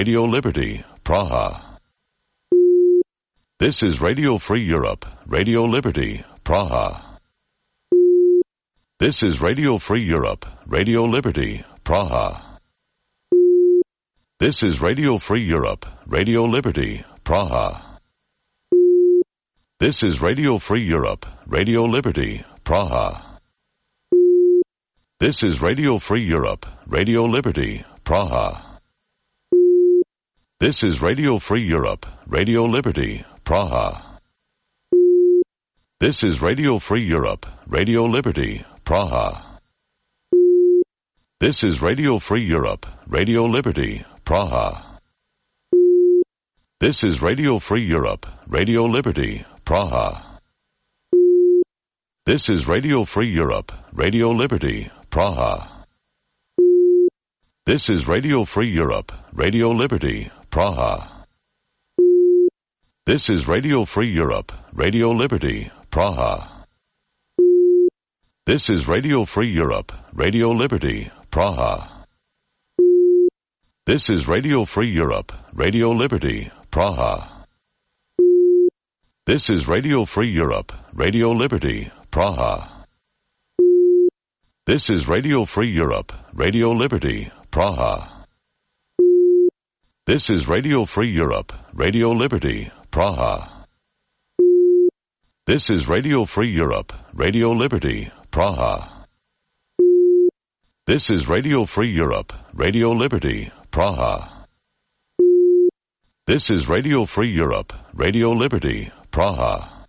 Radio Liberty, Praha. This is Radio Free Europe, Radio Liberty, Praha. This is Radio Free Europe, Radio Liberty, Praha. This is Radio Free Europe, Radio Liberty, Praha. This is Radio Free Europe, Radio Liberty, Praha. This is Radio Free Europe, Radio Liberty, Praha. This is Radio Free Europe, Radio Liberty, Praha. This is Radio Free Europe, Radio Liberty, Praha. This is Radio Free Europe, Radio Liberty, Praha. This is Radio Free Europe, Radio Liberty, Praha. This is Radio Free Europe, Radio Liberty, Praha. This is Radio Free Europe, Radio Liberty, Praha. This is Radio Free Europe, Radio Liberty, Praha. This is Radio Free Europe, Radio Liberty, Praha. This is Radio Free Europe, Radio Liberty, Praha. This is Radio Free Europe, Radio Liberty, Praha. This is Radio Free Europe, Radio Liberty, Praha. This is Radio Free Europe, Radio Liberty, Praha. This is Radio Free Europe, Radio Liberty, Praha. This is Radio Free Europe, Radio Liberty, Praha. This is Radio Free Europe, Radio Liberty, Praha.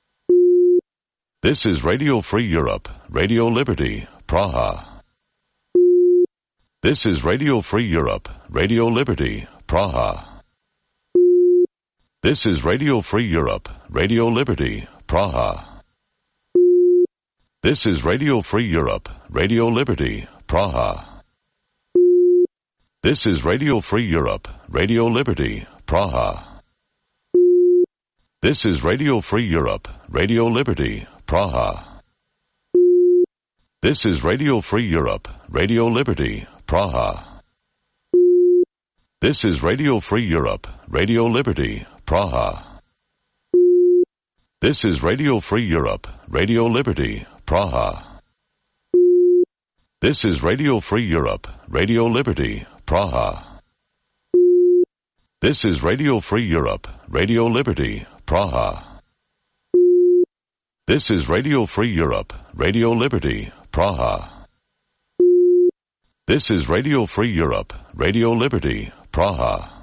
This is Radio Free Europe, Radio Liberty, Praha. This is Radio Free Europe, Radio Liberty, Praha. This is Radio Free Europe, Radio Liberty, Praha. This is Radio Free Europe, Radio Liberty, Praha. This is Radio Free Europe, Radio Liberty, Praha. This is Radio Free Europe, Radio Liberty, Praha. This is Radio Free Europe, Radio Liberty, Praha. This is Radio Free Europe, Radio Liberty, Praha. This is Radio Free Europe, Radio Liberty, Praha. This is Radio Free Europe, Radio Liberty, Praha. This is Radio Free Europe, Radio Liberty, Praha. This is Radio Free Europe, Radio Liberty, Praha. This is Radio Free Europe, Radio Liberty, Praha.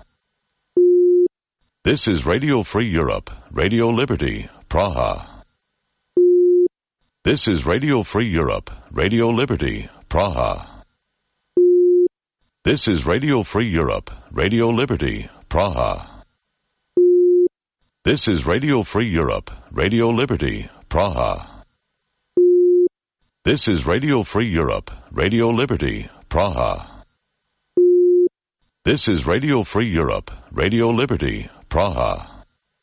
This is Radio Free Europe, Radio Liberty, Praha. This is Radio Free Europe, Radio Liberty, Praha. This is Radio Free Europe, Radio Liberty, Praha. This is Radio Free Europe, Radio Liberty, Praha. This is Radio Free Europe, Radio Liberty, Praha. This is Radio Free Europe, Radio Liberty, Praha.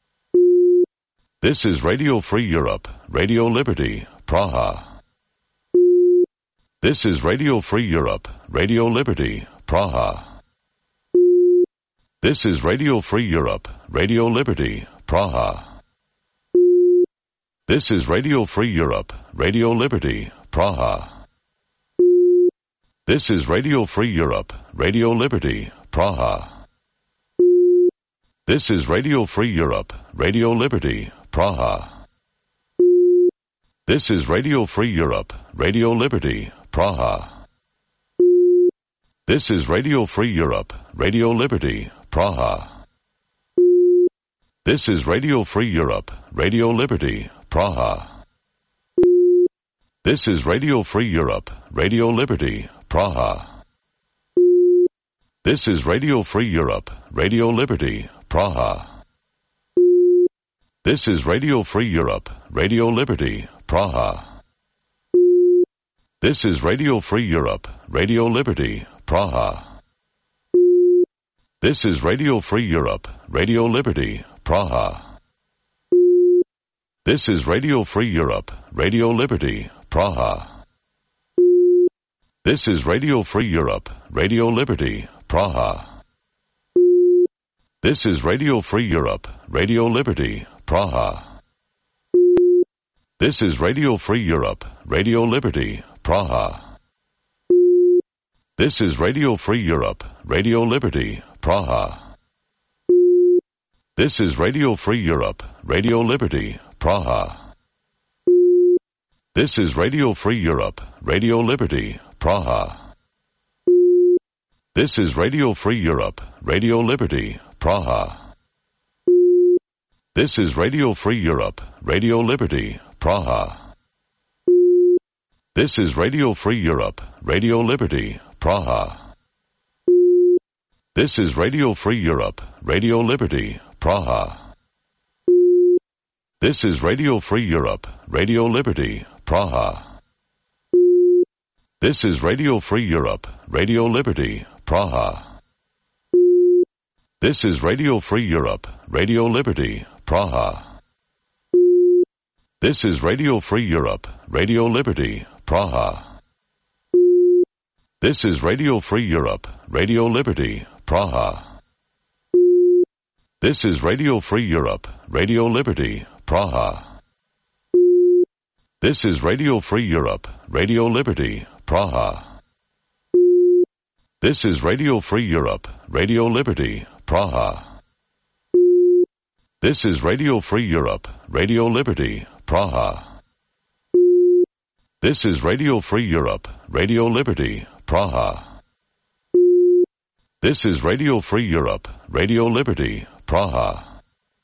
This is Radio Free Europe, Radio Liberty, Praha. This is Radio Free Europe, Radio Liberty, Praha. This is Radio Free Europe, Radio Liberty, Praha. This is Radio Free Europe, Radio Liberty, Praha. This is Radio Free Europe, Radio Liberty, Praha. This is Radio Free Europe, Radio Liberty, Praha. This is Radio Free Europe, Radio Liberty, Praha. This is Radio Free Europe, Radio Liberty, Praha. This is Radio Free Europe, Radio Liberty, Praha. This is Radio Free Europe, Radio Liberty, Praha. This is Radio Free Europe, Radio Liberty, Praha. This is Radio Free Europe, Radio Liberty, Praha. This is Radio Free Europe, Radio Liberty, Praha. This is Radio Free Europe, Radio Liberty, Praha. This is Radio Free Europe, Radio Liberty, Praha. This is Radio Free Europe, Radio Liberty, Praha. This is Radio Free Europe, Radio Liberty, Praha. This is Radio Free Europe, Radio Liberty, Praha. This is Radio Free Europe, Radio Liberty, Praha. This is Radio Free Europe, Radio Liberty, Praha. This is Radio Free Europe, Radio Liberty, Praha. This is Radio Free Europe, Radio Liberty, Praha. This is Radio Free Europe, Radio Liberty, Praha. This is Radio Free Europe, Radio Liberty, Praha. This is Radio Free Europe, Radio Liberty, Praha. This is Radio Free Europe, Radio Liberty, Praha. This is Radio Free Europe, Radio Liberty, Praha. This is Radio Free Europe, Radio Liberty, Praha. This is Radio Free Europe, Radio Liberty, Praha. This is Radio Free Europe, Radio Liberty, Praha. This is Radio Free Europe, Radio Liberty, Praha. This is Radio Free Europe, Radio Liberty, Praha. This is Radio Free Europe, Radio Liberty, Praha. This is Radio Free Europe, Radio Liberty, Praha. This is Radio Free Europe, Radio Liberty, Praha. This is Radio Free Europe, Radio Liberty, Praha.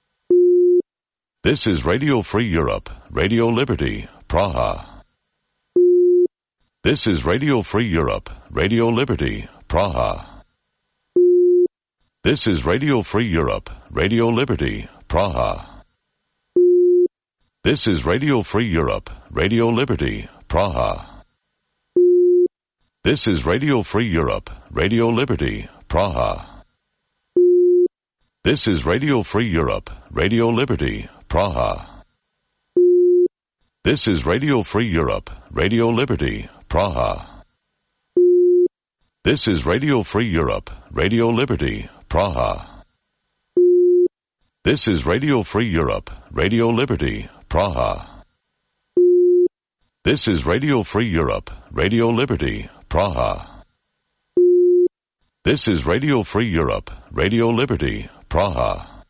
This is Radio Free Europe, Radio Liberty, Praha. This is Radio Free Europe, Radio Liberty, Praha. This is Radio Free Europe, Radio Liberty, Praha. This is Radio Free Europe, Radio Liberty, Praha. This is Radio Free Europe, Radio Liberty, Praha. This is Radio Free Europe, Radio Liberty, Praha. This is Radio Free Europe, Radio Liberty, Praha. This is Radio Free Europe, Radio Liberty, Praha. This is Radio Free Europe, Radio Liberty, Praha. This is Radio Free Europe, Radio Liberty, Praha. This is Radio Free Europe, Radio Liberty, Praha.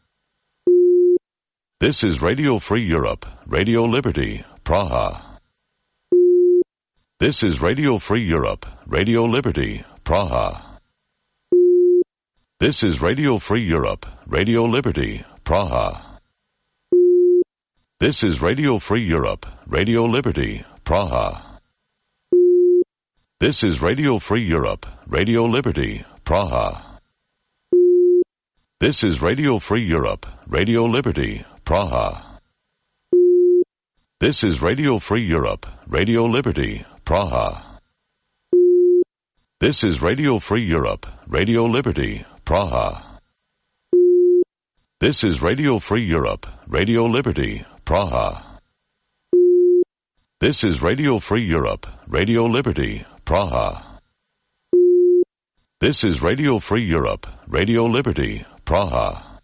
This is Radio Free Europe, Radio Liberty, Praha. This is Radio Free Europe, Radio Liberty, Praha. This is Radio Free Europe, Radio Liberty, Praha. This is Radio Free Europe, Radio Liberty, Praha. This is Radio Free Europe, Radio Liberty, Praha. This is Radio Free Europe, Radio Liberty, Praha. This is Radio Free Europe, Radio Liberty, Praha. This is Radio Free Europe, Radio Liberty, Praha. This is Radio Free Europe, Radio Liberty, Praha. This is Radio Free Europe, Radio Liberty, Praha. This is Radio Free Europe, Radio Liberty, Praha.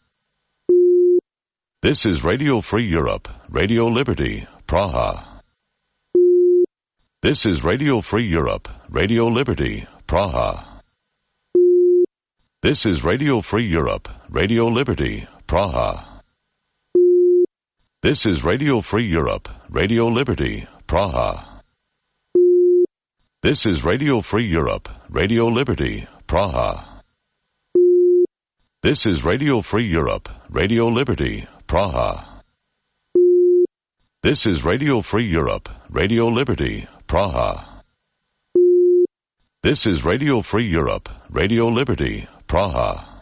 This is Radio Free Europe, Radio Liberty, Praha. This is Radio Free Europe, Radio Liberty, Praha. This is Radio Free Europe, Radio Liberty, Praha. This is Radio Free Europe, Radio Liberty, Praha. This is Radio Free Europe, Radio Liberty, Praha. This is Radio Free Europe, Radio Liberty, Praha. This is Radio Free Europe, Radio Liberty, Praha. This is Radio Free Europe, Radio Liberty, Praha.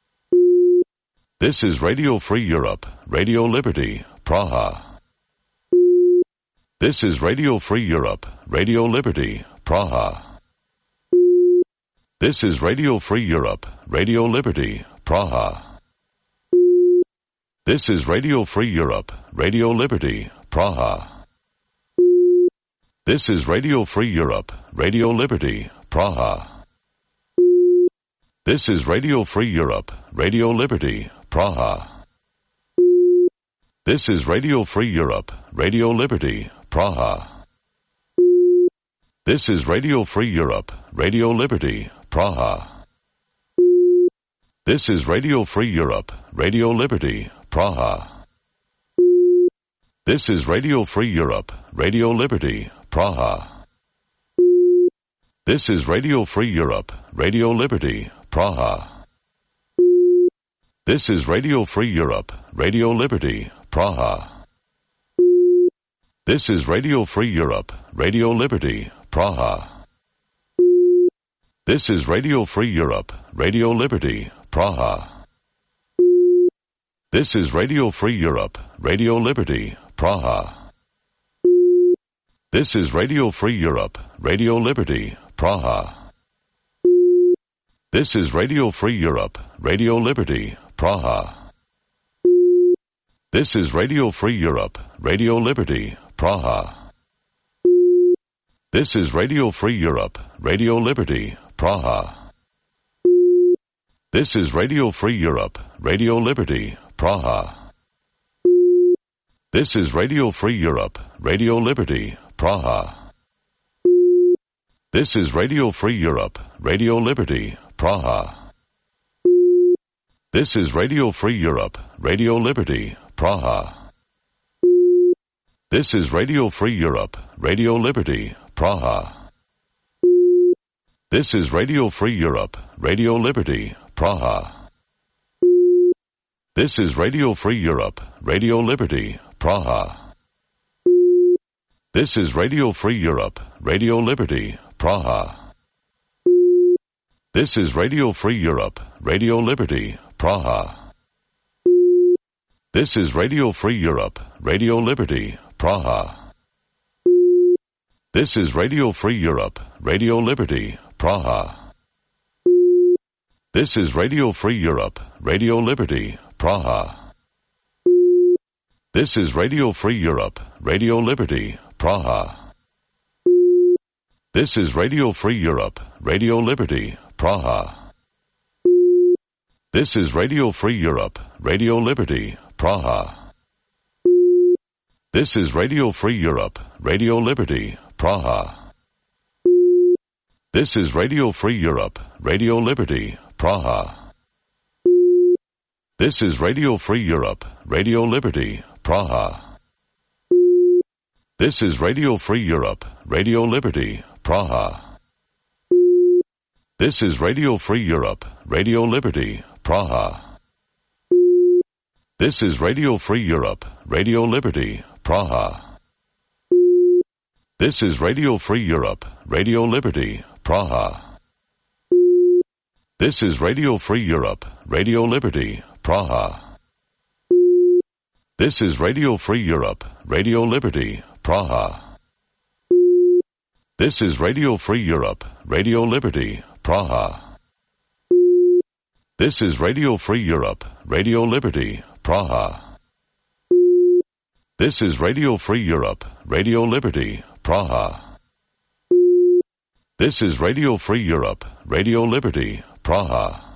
This is Radio Free Europe, Radio Liberty, Praha. This is Radio Free Europe, Radio Liberty, Praha. This is Radio Free Europe, Radio Liberty, Praha. This is Radio Free Europe, Radio Liberty, Praha. This is Radio Free Europe, Radio Liberty, Praha. This is Radio Free Europe, Radio Liberty, Praha. This is Radio Free Europe, Radio Liberty, Praha. This is Radio Free Europe, Radio Liberty, Praha. This is Radio Free Europe, Radio Liberty, Praha. This is Radio Free Europe, Radio Liberty, Praha. This is Radio Free Europe, Radio Liberty, Praha. This is Radio Free Europe, Radio Liberty, Praha. This is Radio Free Europe, Radio Liberty, Praha. This is Radio Free Europe, Radio Liberty, Praha. This is Radio Free Europe, Radio Liberty, Praha. This is Radio Free Europe, Radio Liberty, Praha. This is Radio Free Europe, Radio Liberty, Praha. This is Radio Free Europe, Radio Liberty, Praha. This is Radio Free Europe, Radio Liberty, Praha. This is Radio Free Europe, Radio Liberty, Praha. This is Radio Free Europe, Radio Liberty, Praha. This is Radio Free Europe, Radio Liberty, Praha. This is Radio Free Europe, Radio Liberty, Praha. This is Radio Free Europe, Radio Liberty, Praha. This is Radio Free Europe, Radio Liberty, Praha. This is Radio Free Europe, Radio Liberty, Praha. This is Radio Free Europe, Radio Liberty, Praha. This is Radio Free Europe, Radio Liberty, Praha. This is Radio Free Europe, Radio Liberty, Praha. This is Radio Free Europe, Radio Liberty, Praha. This is Radio Free Europe, Radio Liberty, Praha. This is Radio Free Europe, Radio Liberty, Praha. This is Radio Free Europe, Radio Liberty, Praha. This is Radio Free Europe, Radio Liberty, Praha. This is Radio Free Europe, Radio Liberty, Praha. This is Radio Free Europe, Radio Liberty, Praha. This is Radio Free Europe, Radio Liberty, Praha. This is Radio Free Europe, Radio Liberty, Praha. This is Radio Free Europe, Radio Liberty, Praha. This is Radio Free Europe, Radio Liberty, Praha. This is Radio Free Europe, Radio Liberty, Praha. This is Radio Free Europe, Radio Liberty, Praha. This is Radio Free Europe, Radio Liberty, Praha. This is Radio Free Europe, Radio Liberty, Praha. This is Radio Free Europe, Radio Liberty, Praha. This is Radio Free Europe, Radio Liberty, Praha. This is Radio Free Europe, Radio Liberty, Praha.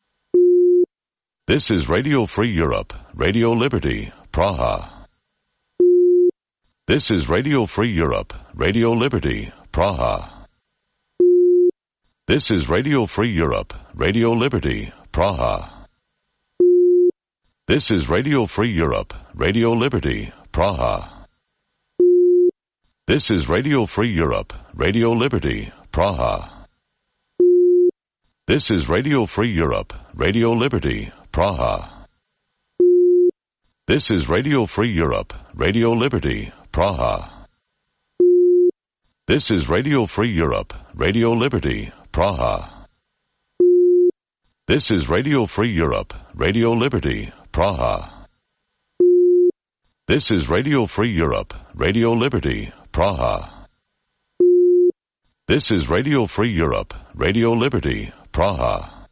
This is Radio Free Europe, Radio Liberty, Praha. This is Radio Free Europe, Radio Liberty, Praha. This is Radio Free Europe, Radio Liberty, Praha. This is Radio Free Europe, Radio Liberty, Praha. This is Radio Free Europe, Radio Liberty, Praha. This is Radio Free Europe, Radio Liberty, Praha. This is Radio Free Europe, Radio Liberty, Praha. This is Radio Free Europe, Radio Liberty, Praha. This is Radio Free Europe, Radio Liberty, Praha. This is Radio Free Europe, Radio Liberty, Praha. This is Radio Free Europe, Radio Liberty, Praha.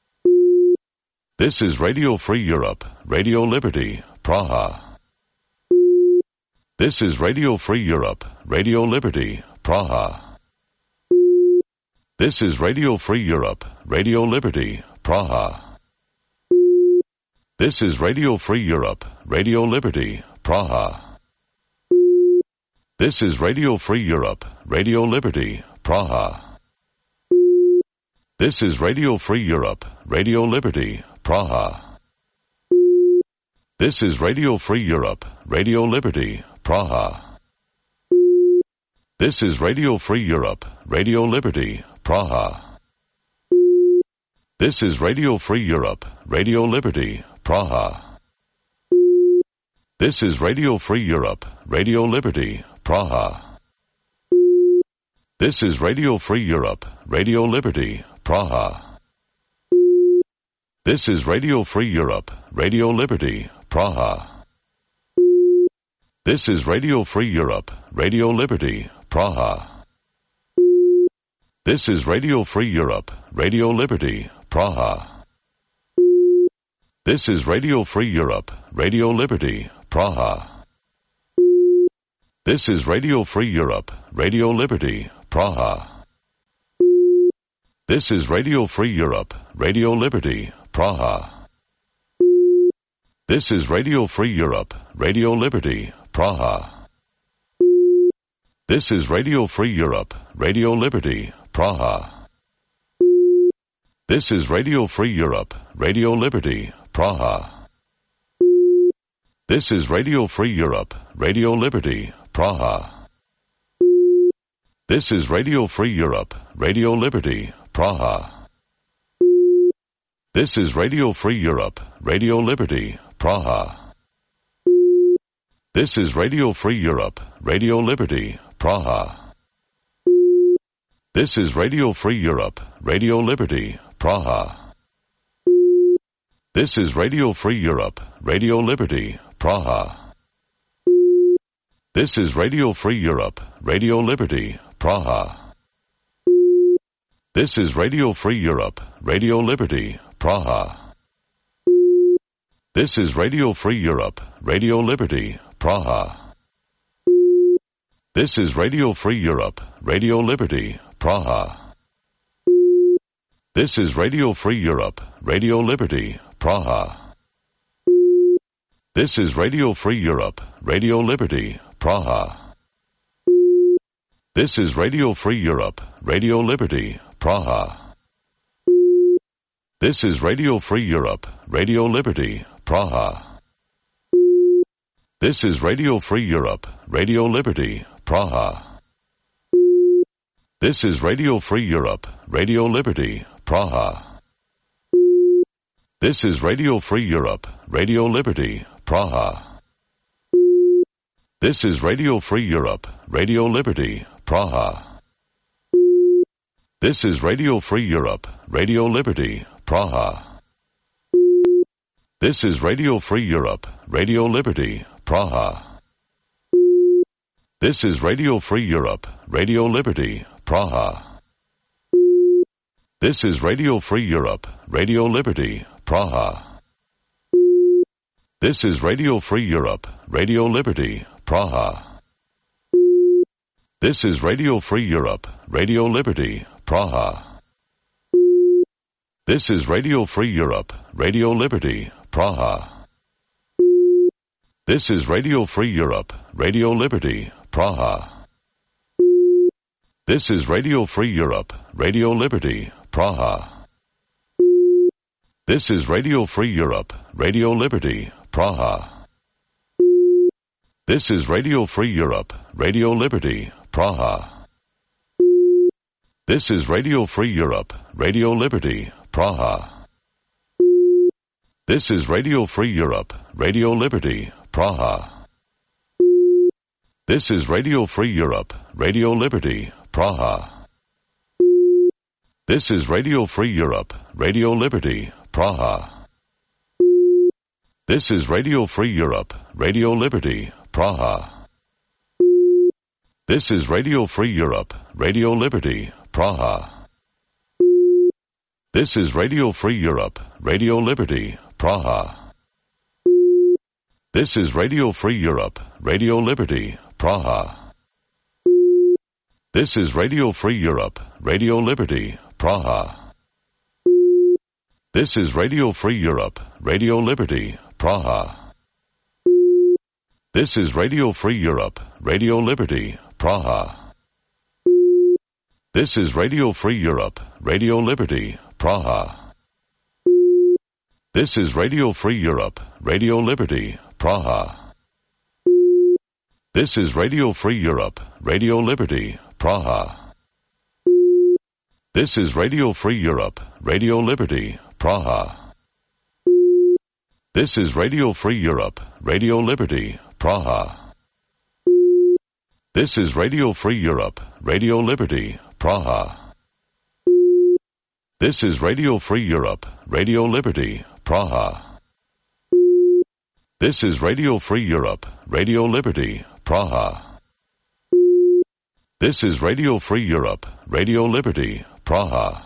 This is Radio Free Europe, Radio Liberty, Praha. This is Radio Free Europe, Radio Liberty, Praha. This is Radio Free Europe, Radio Liberty, Praha. This is Radio Free Europe, Radio Liberty, Praha. This is Radio Free Europe, Radio Liberty, Praha. This is Radio Free Europe, Radio Liberty, Praha. This is Radio Free Europe, Radio Liberty, Praha. This is Radio Free Europe, Radio Liberty, Praha. This is Radio Free Europe, Radio Liberty, Praha. This is Radio Free Europe, Radio Liberty, Praha. This is Radio Free Europe, Radio Liberty, Praha. This is Radio Free Europe, Radio Liberty, Praha. This is Radio Free Europe, Radio Liberty, Praha. This is Radio Free Europe, Radio Liberty, Praha. This is Radio Free Europe, Radio Liberty, Praha. This is Radio Free Europe, Radio Liberty, Praha. This is Radio Free Europe, Radio Liberty, Praha. This is Radio Free Europe, Radio Liberty, Praha. This is Radio Free Europe, Radio Liberty, Praha. This is Radio Free Europe, Radio Liberty, Praha. This is Radio Free Europe, Radio Liberty, Praha. This is Radio Free Europe, Radio Liberty, Praha. This is Radio Free Europe, Radio Liberty, Praha. This is Radio Free Europe, Radio Liberty, Praha. This is Radio Free Europe, Radio Liberty, Praha. This is Radio Free Europe, Radio Liberty, Praha. This is Radio Free Europe, Radio Liberty, Praha. This is Radio Free Europe, Radio Liberty, Praha. This is Radio Free Europe, Radio Liberty, Praha. This is Radio Free Europe, Radio Liberty, Praha. This is Radio Free Europe, Radio Liberty, Praha. This is Radio Free Europe, Radio Liberty, Praha. This is Radio Free Europe, Radio Liberty, Praha. This is Radio Free Europe, Radio Liberty, Praha. This is Radio Free Europe, Radio Liberty, Praha. This is Radio Free Europe, Radio Liberty, Praha. This is Radio Free Europe, Radio Liberty, Praha. This is Radio Free Europe, Radio Liberty, Praha. This is Radio Free Europe, Radio Liberty, Praha. This is Radio Free Europe, Radio Liberty, Praha. This is Radio Free Europe, Radio Liberty, Praha. This is Radio Free Europe, Radio Liberty, Praha. This is Radio Free Europe, Radio Liberty, Praha. This is Radio Free Europe, Radio Liberty, Praha. This is Radio Free Europe, Radio Liberty, Praha. This is Radio Free Europe, Radio Liberty, Praha. This is Radio Free Europe, Radio Liberty, Praha. This is Radio Free Europe, Radio Liberty, Praha. This is Radio Free Europe, Radio Liberty, Praha. This is Radio Free Europe, Radio Liberty, Praha. This is Radio Free Europe, Radio Liberty, Praha. This is Radio Free Europe, Radio Liberty, Praha. This is Radio Free Europe, Radio Liberty, Praha. This is Radio Free Europe, Radio Liberty, Praha. This is Radio Free Europe, Radio Liberty, Praha. This is Radio Free Europe, Radio Liberty, Praha. This is Radio Free Europe, Radio Liberty, Praha. This is Radio Free Europe, Radio Liberty, Praha. This is Radio Free Europe, Radio Liberty, Praha. This is Radio Free Europe, Radio Liberty, Praha. This is Radio Free Europe, Radio Liberty, Praha. This is Radio Free Europe, Radio Liberty, Praha. This is Radio Free Europe, Radio Liberty, Praha. This is Radio Free Europe, Radio Liberty, Praha. This is Radio Free Europe, Radio Liberty, Praha. This is Radio Free Europe, Radio Liberty, Praha. This is Radio Free Europe, Radio Liberty, Praha. This is Radio Free Europe, Radio Liberty, Praha. This is Radio Free Europe, Radio Liberty, Praha.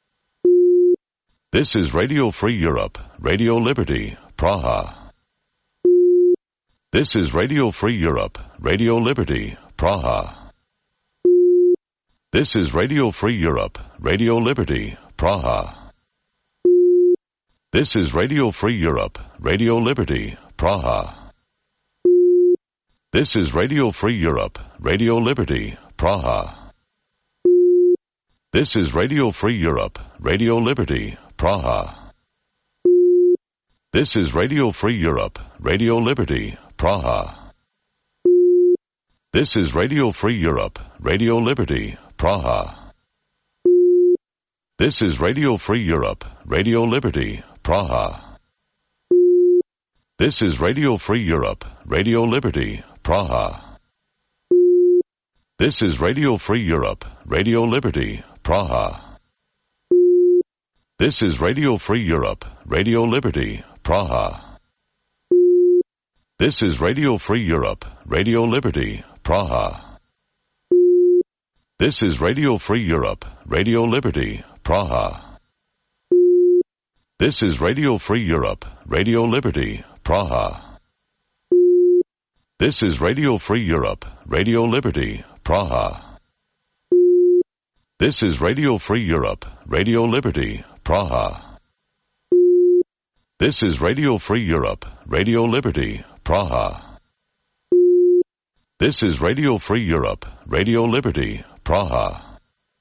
This is Radio Free Europe, Radio Liberty, Praha. This is Radio Free Europe, Radio Liberty, Praha. This is Radio Free Europe, Radio Liberty, Praha. This is Radio Free Europe, Radio Liberty, Praha. This is Radio Free Europe, Radio Liberty, Praha. This is Radio Free Europe, Radio Liberty, Praha. This is Radio Free Europe, Radio Liberty, Praha. This is Radio Free Europe, Radio Liberty, Praha. This is Radio Free Europe, Radio Liberty, Praha. This is Radio Free Europe, Radio Liberty, Praha. This is Radio Free Europe, Radio Liberty, Praha. This is Radio Free Europe, Radio Liberty, Praha. This is Radio Free Europe, Radio Liberty, Praha. This is Radio Free Europe, Radio Liberty, Praha. This is Radio Free Europe, Radio Liberty, Praha. This is Radio Free Europe, Radio Liberty, Praha. This is Radio Free Europe, Radio Liberty, Praha. This is Radio Free Europe, Radio Liberty, Praha. This is Radio Free Europe, Radio Liberty, Praha.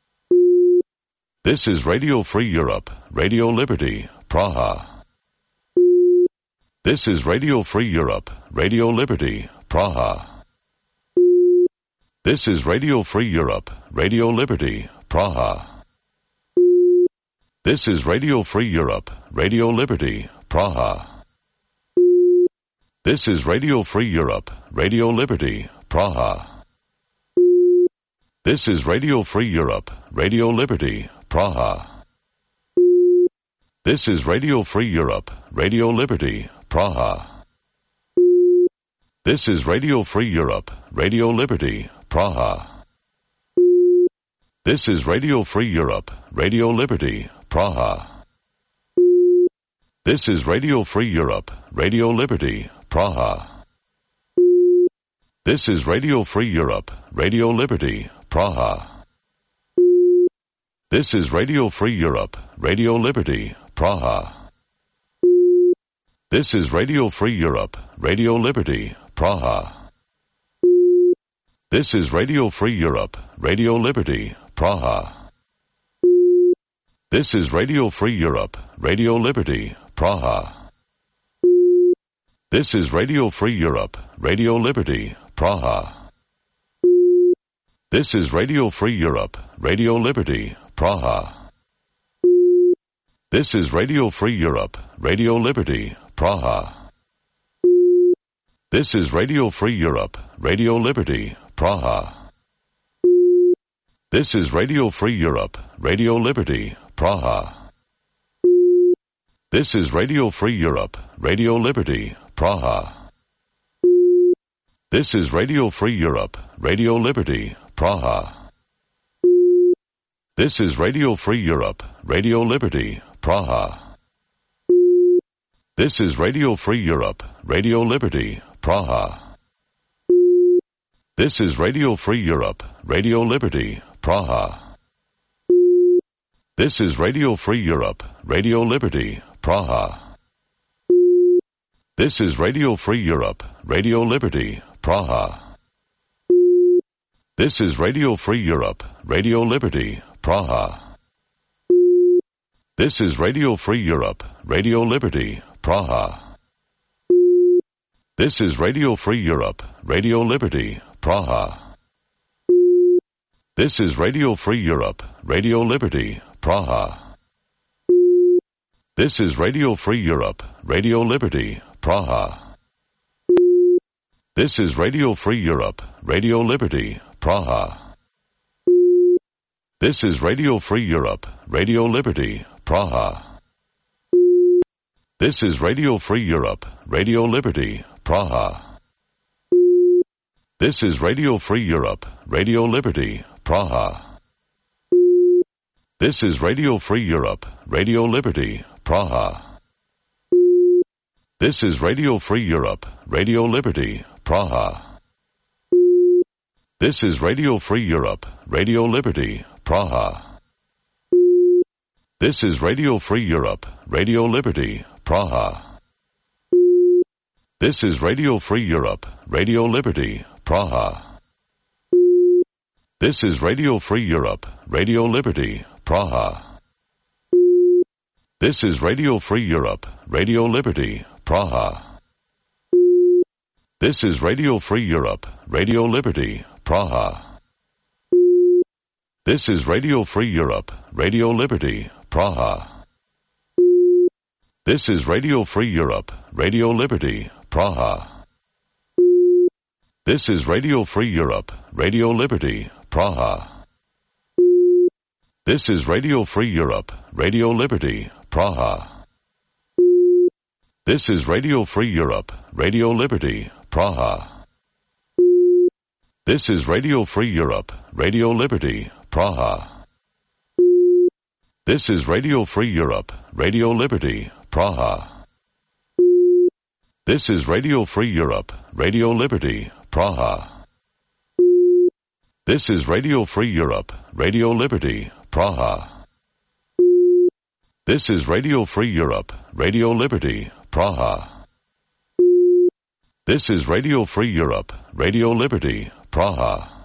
This is Radio Free Europe, Radio Liberty, Praha. This is Radio Free Europe, Radio Liberty, Praha. This is Radio Free Europe, Radio Liberty, Praha. This is Radio Free Europe, Radio Liberty, Praha. This is Radio Free Europe, Radio Liberty, Praha. This is Radio Free Europe, Radio Liberty, Praha. This is Radio Free Europe, Radio Liberty, Praha. This is Radio Free Europe, Radio Liberty, Praha. This is Radio Free Europe, Radio Liberty, Praha. This is Radio Free Europe, Radio Liberty, Praha. This is Radio Free Europe, Radio Liberty, Praha. This is Radio Free Europe, Radio Liberty, Praha. This is Radio Free Europe, Radio Liberty, Praha. This is Radio Free Europe, Radio Liberty, Praha. This is Radio Free Europe, Radio Liberty, Praha. This is Radio Free Europe, Radio Liberty, Praha. This is Radio Free Europe, Radio Liberty, Praha. This is Radio Free Europe, Radio Liberty, Praha. This is Radio Free Europe, Radio Liberty, Praha. This is Radio Free Europe, Radio Liberty, Praha. This is Radio Free Europe, Radio Liberty, Praha. This is Radio Free Europe, Radio Liberty, Praha. This is Radio Free Europe, Radio Liberty, Praha. This is Radio Free Europe, Radio Liberty, Praha. This is Radio Free Europe, Radio Liberty, Praha. This is Radio Free Europe, Radio Liberty, Praha. This is Radio Free Europe, Radio Liberty, Praha. This is Radio Free Europe, Radio Liberty, Praha. This is Radio Free Europe, Radio Liberty, Praha. This is Radio Free Europe, Radio Liberty, Praha. This is Radio Free Europe, Radio Liberty, Praha. This is Radio Free Europe, Radio Liberty, Praha. This is Radio Free Europe, Radio Liberty, Praha. This is Radio Free Europe, Radio Liberty, Praha. This is Radio Free Europe, Radio Liberty, Praha. This is Radio Free Europe, Radio Liberty, Praha. This is Radio Free Europe, Radio Liberty, Praha. This is Radio Free Europe, Radio Liberty, Praha. This is Radio Free Europe, Radio Liberty, Praha. This is Radio Free Europe, Radio Liberty, Praha. This is Radio Free Europe, Radio Liberty, Praha. This is Radio Free Europe, Radio Liberty, Praha. This is Radio Free Europe, Radio Liberty, Praha. This is Radio Free Europe, Radio Liberty, Praha. This is Radio Free Europe, Radio Liberty, Praha. This is Radio Free Europe, Radio Liberty, Praha. This is Radio Free Europe, Radio Liberty, Praha. This is Radio Free Europe, Radio Liberty, Praha. This is Radio Free Europe, Radio Liberty, Praha. This is Radio Free Europe, Radio Liberty, Praha. This is Radio Free Europe, Radio Liberty, Praha. This is Radio Free Europe, Radio Liberty, Praha. This is Radio Free Europe, Radio Liberty, Praha. This is Radio Free Europe, Radio Liberty, Praha. This is Radio Free Europe, Radio Liberty, Praha.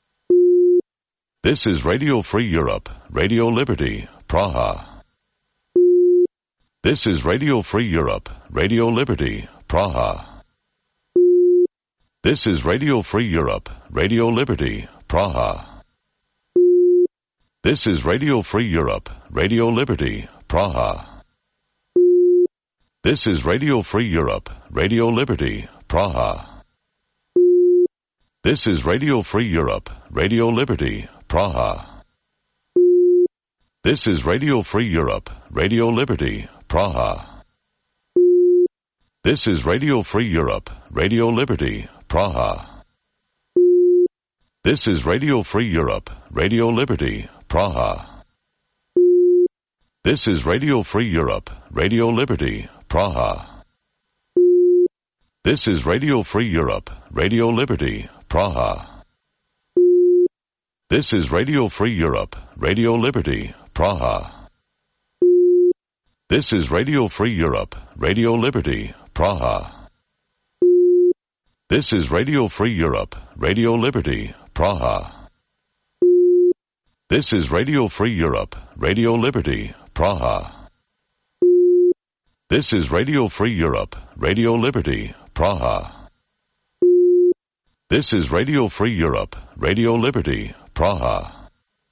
This is Radio Free Europe, Radio Liberty, Praha. This is Radio Free Europe, Radio Liberty, Praha. This is Radio Free Europe, Radio Liberty, Praha. This is Radio Free Europe, Radio Liberty, Praha. This is Radio Free Europe, Radio Liberty, Praha. This is Radio Free Europe, Radio Liberty, Praha. This is Radio Free Europe, Radio Liberty, Praha. This is Radio Free Europe, Radio Liberty, Praha. This is Radio Free Europe, Radio Liberty, Praha. This is Radio Free Europe, Radio Liberty, Praha. This is Radio Free Europe, Radio Liberty, Praha. This is Radio Free Europe, Radio Liberty, Praha. This is Radio Free Europe, Radio Liberty, Praha. This is Radio Free Europe, Radio Liberty, Praha. This is Radio Free Europe, Radio Liberty, Praha. This is Radio Free Europe, Radio Liberty, Praha. This is Radio Free Europe, Radio Liberty, Praha.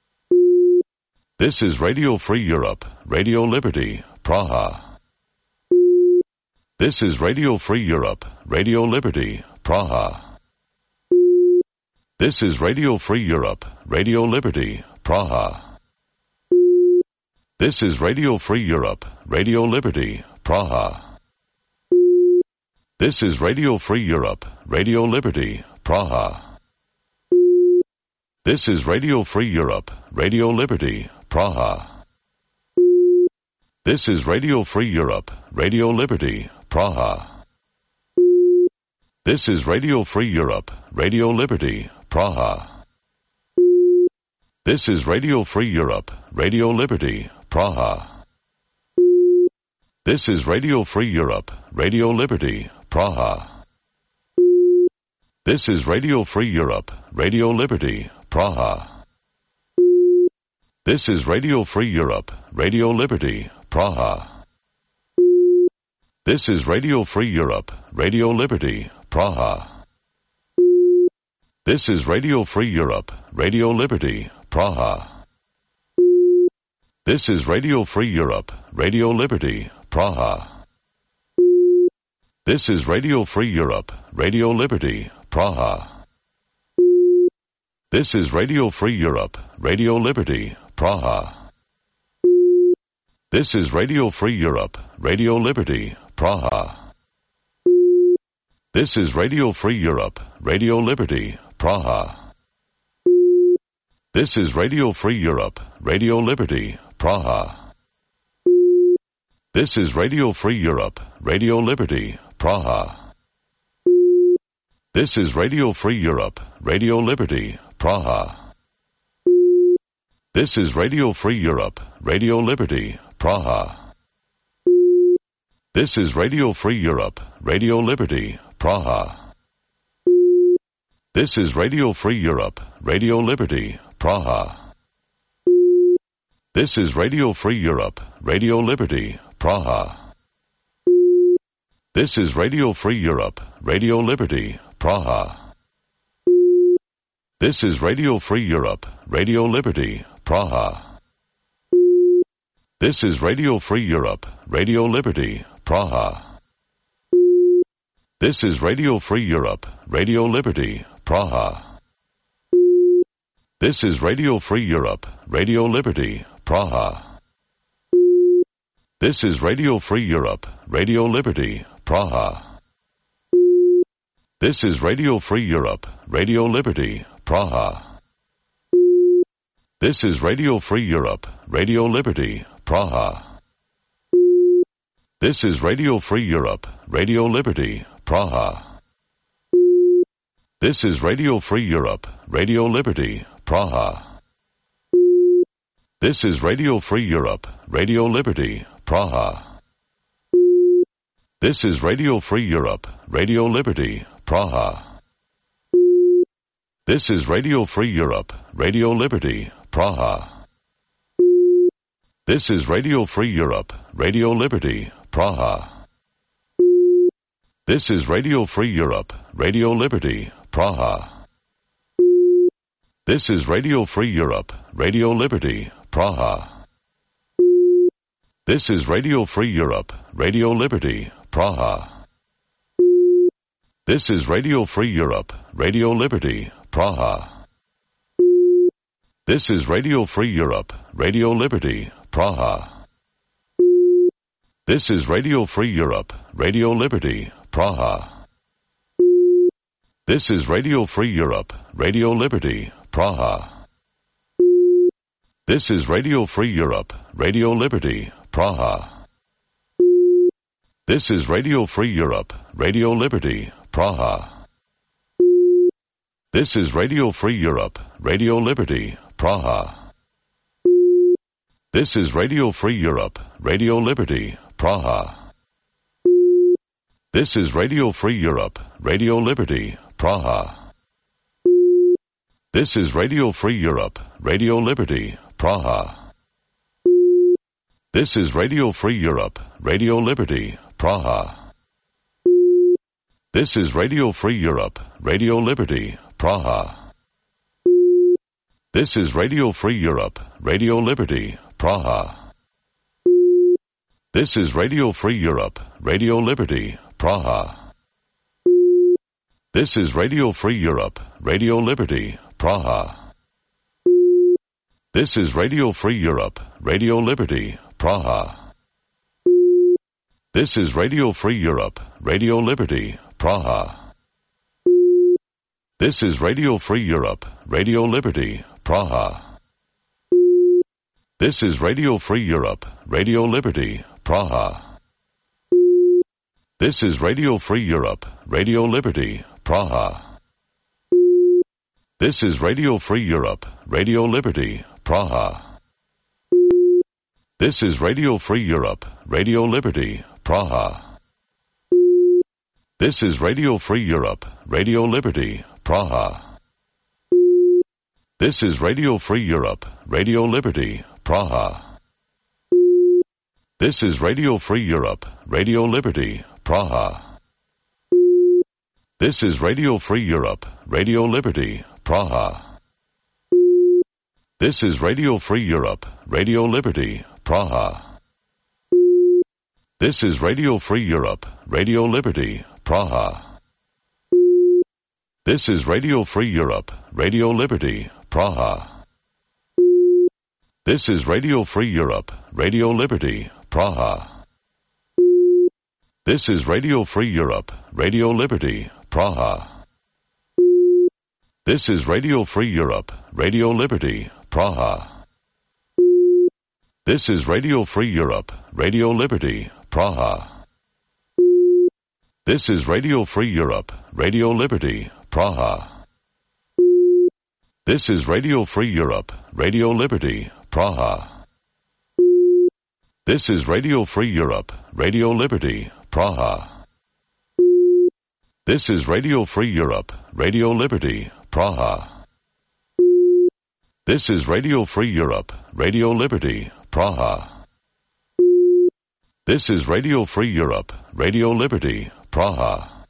This is Radio Free Europe, Radio Liberty, Praha. This is Radio Free Europe, Radio Liberty, Praha. This is Radio Free Europe, Radio Liberty, Praha. This is Radio Free Europe, Radio Liberty, Praha. This is Radio Free Europe, Radio Liberty, Praha. This is Radio Free Europe, Radio Liberty, Praha. This is Radio Free Europe, Radio Liberty, Praha. This is Radio Free Europe, Radio Liberty, Praha. This is Radio Free Europe, Radio Liberty, Praha. This is Radio Free Europe, Radio Liberty, Praha. This is Radio Free Europe, Radio Liberty, Praha. This is Radio Free Europe, Radio Liberty, Praha. This is Radio Free Europe, Radio Liberty, Praha. This is Radio Free Europe, Radio Liberty, Praha. This is Radio Free Europe, Radio Liberty, Praha. This is Radio Free Europe, Radio Liberty, Praha. This is Radio Free Europe, Radio Liberty, Praha. This is Radio Free Europe, Radio Liberty, Praha. This is Radio Free Europe, Radio Liberty, Praha. This is Radio Free Europe, Radio Liberty, Praha. This is Radio Free Europe, Radio Liberty, Praha. This is Radio Free Europe, Radio Liberty, Praha. This is Radio Free Europe, Radio Liberty, Praha. This is Radio Free Europe, Radio Liberty, Praha. This is Radio Free Europe, Radio Liberty, Praha. This is Radio Free Europe, Radio Liberty, Praha. This is Radio Free Europe, Radio Liberty, Praha. This is Radio Free Europe, Radio Liberty, Praha. This is Radio Free Europe, Radio Liberty, Praha. This is Radio Free Europe, Radio Liberty, Praha. This is Radio Free Europe, Radio Liberty, Praha. This is Radio Free Europe, Radio Liberty, Praha. This is Radio Free Europe, Radio Liberty, Praha. This is Radio Free Europe, Radio Liberty, Praha. This is Radio Free Europe, Radio Liberty, Praha. This is Radio Free Europe, Radio Liberty, Praha. This is Radio Free Europe, Radio Liberty, Praha. This is Radio Free Europe, Radio Liberty, Praha. This is Radio Free Europe, Radio Liberty, Praha. This is Radio Free Europe, Radio Liberty, Praha. This is Radio Free Europe, Radio Liberty, Praha. This is Radio Free Europe, Radio Liberty, Praha. This is Radio Free Europe, Radio Liberty, Praha. This is Radio Free Europe, Radio Liberty, Praha. This is Radio Free Europe, Radio Liberty, Praha. This is Radio Free Europe, Radio Liberty, Praha. This is Radio Free Europe, Radio Liberty, Praha. This is Radio Free Europe, Radio Liberty, Praha. This is Radio Free Europe, Radio Liberty, Praha. This is Radio Free Europe, Radio Liberty, Praha. This is Radio Free Europe, Radio Liberty, Praha. This is Radio Free Europe, Radio Liberty, Praha. This is Radio Free Europe, Radio Liberty, Praha. This is Radio Free Europe, Radio Liberty, Praha. This is Radio Free Europe, Radio Liberty, Praha. This is Radio Free Europe, Radio Liberty, Praha. This is Radio Free Europe, Radio Liberty, Praha. This is Radio Free Europe, Radio Liberty, Praha. This is Radio Free Europe, Radio Liberty, Praha. This is Radio Free Europe, Radio Liberty, Praha. This is Radio Free Europe, Radio Liberty, Praha. This is Radio Free Europe, Radio Liberty, Praha. This is Radio Free Europe, Radio Liberty, Praha. This is Radio Free Europe, Radio Liberty, Praha. This is Radio Free Europe, Radio Liberty, Praha. This is Radio Free Europe, Radio Liberty, Praha. This is Radio Free Europe, Radio Liberty, Praha. This is Radio Free Europe, Radio Liberty, Praha. This is Radio Free Europe, Radio Liberty, Praha. This is Radio Free Europe, Radio Liberty, Praha. This is Radio Free Europe, Radio Liberty, Praha. This is Radio Free Europe, Radio Liberty, Praha. This is Radio Free Europe, Radio Liberty, Praha. This is Radio Free Europe, Radio Liberty, Praha. This is Radio Free Europe, Radio Liberty, Praha. This is Radio Free Europe, Radio Liberty, Praha. This is Radio Free Europe, Radio Liberty, Praha. This is Radio Free Europe, Radio Liberty, Praha. This is Radio Free Europe, Radio Liberty, Praha. This is Radio Free Europe, Radio Liberty, Praha. This is Radio Free Europe, Radio Liberty, Praha. This is Radio Free Europe, Radio Liberty, Praha.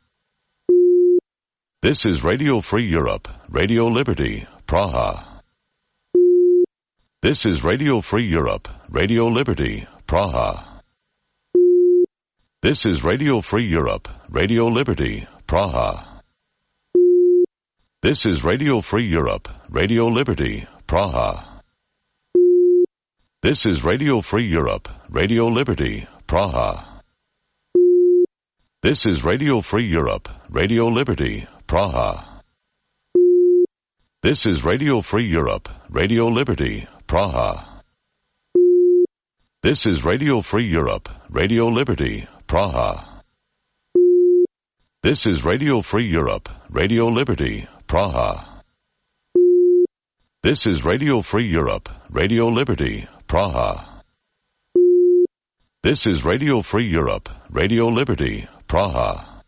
This is Radio Free Europe, Radio Liberty, Praha. This is Radio Free Europe, Radio Liberty, Praha. This is Radio Free Europe, Radio Liberty, Praha. This is Radio Free Europe, Radio Liberty, Praha. This is Radio Free Europe, Radio Liberty, Praha. This is Radio Free Europe, Radio Liberty, Praha. This is Radio Free Europe, Radio Liberty, Praha. This is Radio Free Europe, Radio Liberty, Praha. This is Radio Free Europe, Radio Liberty, Praha. This is Radio Free Europe, Radio Liberty, Praha. This is Radio Free Europe, Radio Liberty, Praha.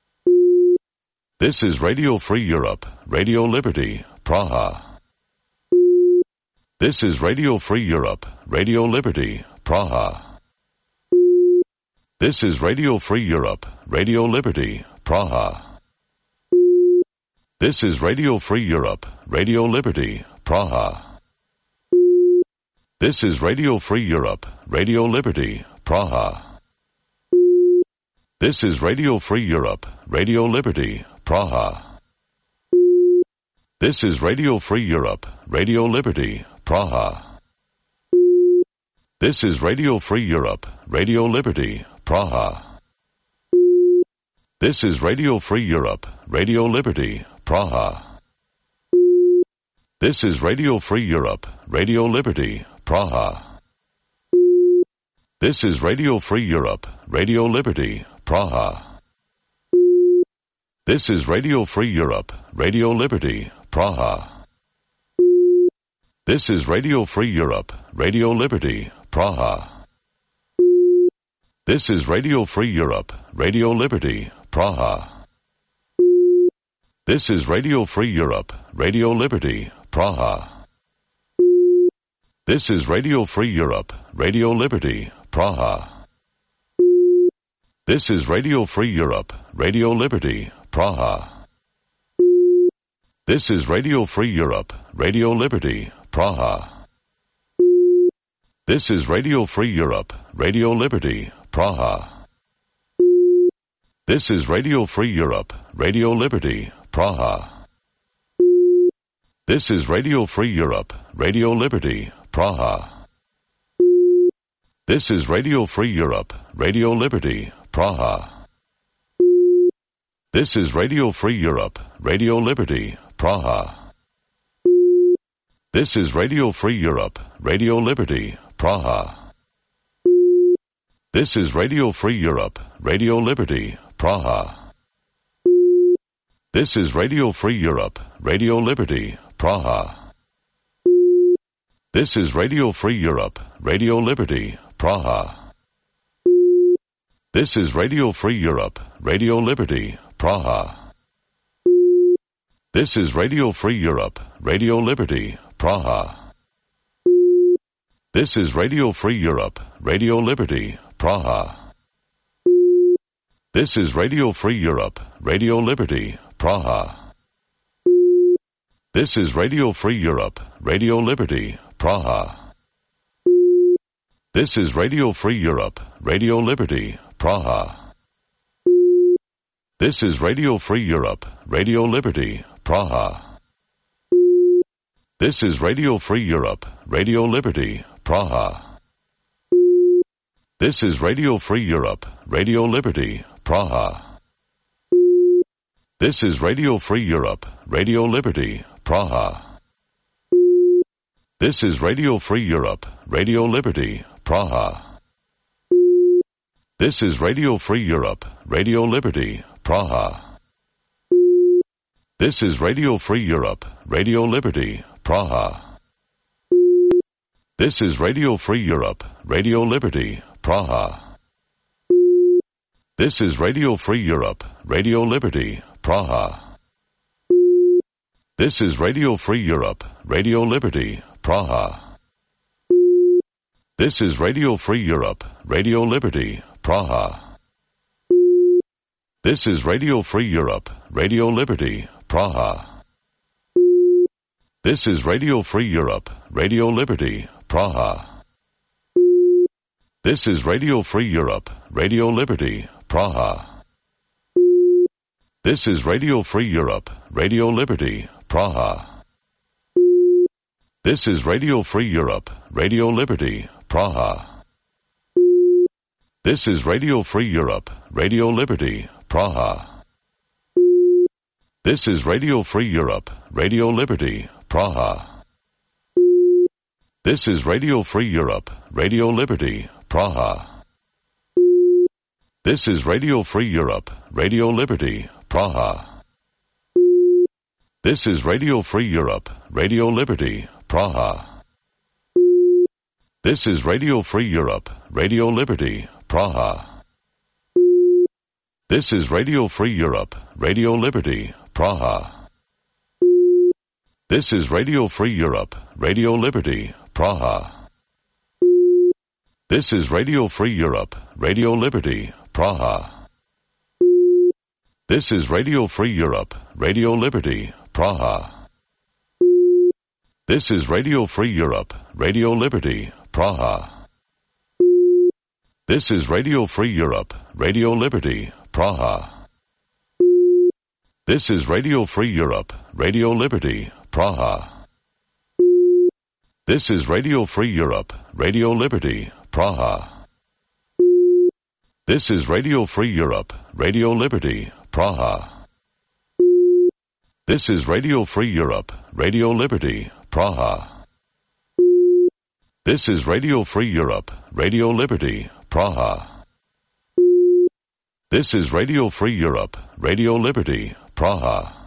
This is Radio Free Europe, Radio Liberty, Praha. This is Radio Free Europe, Radio Liberty, Praha. This is Radio Free Europe, Radio Liberty, Praha. This is Radio Free Europe, Radio Liberty, Praha. This is Radio Free Europe, Radio Liberty, Praha. This is Radio Free Europe, Radio Liberty, Praha. This is Radio Free Europe, Radio Liberty, Praha. This is Radio Free Europe, Radio Liberty, Praha. This is Radio Free Europe, Radio Liberty, Praha. This is Radio Free Europe, Radio Liberty, Praha. This is Radio Free Europe, Radio Liberty, Praha. This is Radio Free Europe, Radio Liberty, Praha. This is Radio Free Europe, Radio Liberty, Praha. This is Radio Free Europe, Radio Liberty, Praha. This is Radio Free Europe, Radio Liberty, Praha. This is Radio Free Europe, Radio Liberty, Praha. This is Radio Free Europe, Radio Liberty, Praha. This is Radio Free Europe, Radio Liberty, Praha. This is Radio Free Europe, Radio Liberty, Praha. This is Radio Free Europe, Radio Liberty, Praha. This is Radio Free Europe, Radio Liberty, Praha. This is Radio Free Europe, Radio Liberty, Praha. This is Radio Free Europe, Radio Liberty, Praha. This is Radio Free Europe, Radio Liberty, Praha. This is Radio Free Europe, Radio Liberty, Praha. This is Radio Free Europe, Radio Liberty, Praha. This is Radio Free Europe, Radio Liberty, Praha. This is Radio Free Europe, Radio Liberty, Praha. This is Radio Free Europe, Radio Liberty, Praha. This is Radio Free Europe, Radio Liberty, Praha. This is Radio Free Europe, Radio Liberty, Praha. This is Radio Free Europe, Radio Liberty, Praha. This is Radio Free Europe, Radio Liberty, Praha. This is Radio Free Europe, Radio Liberty, Praha. This is Radio Free Europe, Radio Liberty, Praha. This is Radio Free Europe, Radio Liberty, Praha. This is Radio Free Europe, Radio Liberty, Praha. This is Radio Free Europe, Radio Liberty, Praha. This is Radio Free Europe, Radio Liberty, Praha. This is Radio Free Europe, Radio Liberty, Praha. This is Radio Free Europe, Radio Liberty, Praha. This is Radio Free Europe, Radio Liberty, Praha. This is Radio Free Europe, Radio Liberty, Praha. This is Radio Free Europe, Radio Liberty, Praha. This is Radio Free Europe, Radio Liberty, Praha. This is Radio Free Europe, Radio Liberty, Praha. This is Radio Free Europe, Radio Liberty, Praha. This is Radio Free Europe, Radio Liberty, Praha. This is Radio Free Europe, Radio Liberty, Praha. This is Radio Free Europe, Radio Liberty, Praha. This is Radio Free Europe, Radio Liberty, Praha. This is Radio Free Europe, Radio Liberty, Praha. This is Radio Free Europe, Radio Liberty, Praha. This is Radio Free Europe, Radio Liberty, Praha. This is Radio Free Europe, Radio Liberty, Praha. This is Radio Free Europe, Radio Liberty, Praha. This is Radio Free Europe, Radio Liberty, Praha. This is Radio Free Europe, Radio Liberty, Praha. This is Radio Free Europe, Radio Liberty, Praha. This is Radio Free Europe, Radio Liberty, Praha. This is Radio Free Europe, Radio Liberty, Praha. This is Radio Free Europe, Radio Liberty, Praha. This is Radio Free Europe, Radio Liberty, Praha. This is Radio Free Europe, Radio Liberty, Praha. This is Radio Free Europe, Radio Liberty, Praha. This is Radio Free Europe, Radio Liberty, Praha. This is Radio Free Europe, Radio Liberty, Praha.